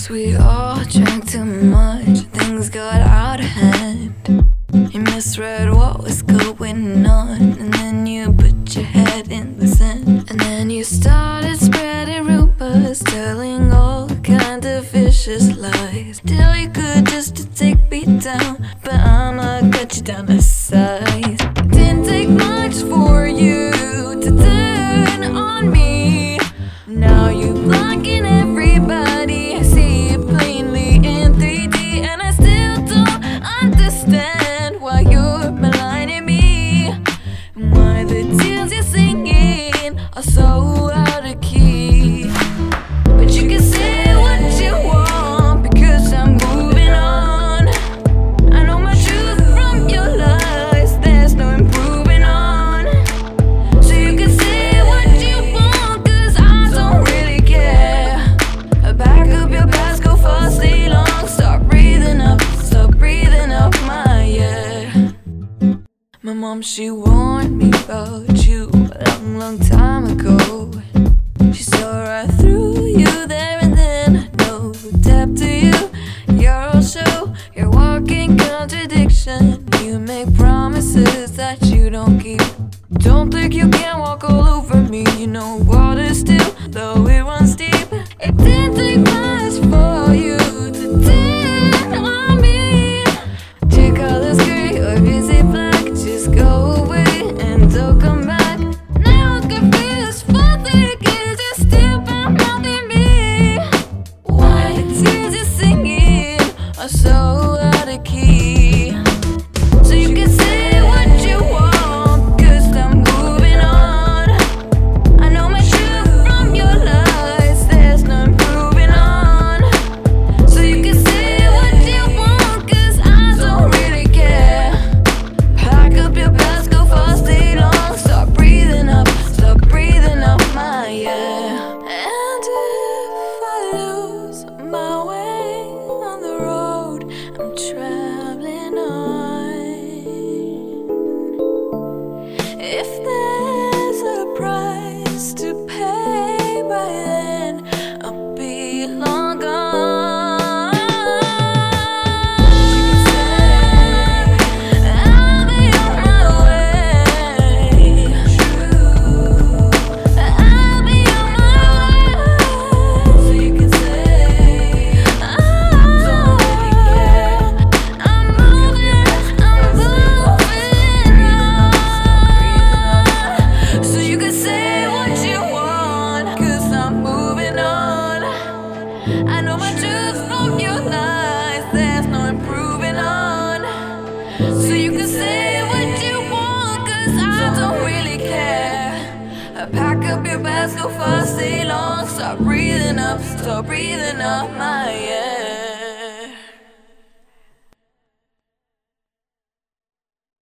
Guess we all drank too much, things got out of hand. You misread what was going on, and then you put your head in the sand. And then you started spreading rumors, telling all kind of vicious lies. Till you could just to take me down, but I'ma cut you down to size. Didn't take much for you to turn on me. Now you blocking everybody, I see it plainly in 3D, and I still don't understand why you're maligning me, and why the tunes you're singing are so out of key. But you can say what you want, because I'm moving on. I know my truth from your lies, there's no improving on. So you can say what you want, cause I don't really care. Back up your past, go far, stay long. Stop breathing up my air. My mom, she warned me about you a long time ago. She saw right through you there and then. No depth to you, you're all show, you're walking contradiction. You make promises that you don't keep. Don't think you can walk all over me. You know water still, though it runs deep. It didn't take much for you to turn on me. Do your colors gray or is it black? Just go away and don't come back. Now I'm confused for the kids, you're still bad-mouthing me. Why the tears you're singing are so out of key. So you can say what you want, cause I'm moving on. I know my truth from your lies, there's no improving on. So you can say what you want, cause I don't really care. Pack up your bags, go far, stay long. Stop breathing up my air. And if I lose my way on the road I'm traveling on, if there's a price to pay, by then I'll be long gone. You can say I'll be on my way. True, I'll be on my way. So you can say I don't really care. I'm moving on. So you can say what you want, cause I'm moving on. I know my truth from your lies, there's no improving on. So you can say what you want, cause I don't really care. Pack up your bags, go far, stay long. Stop breathing up my air.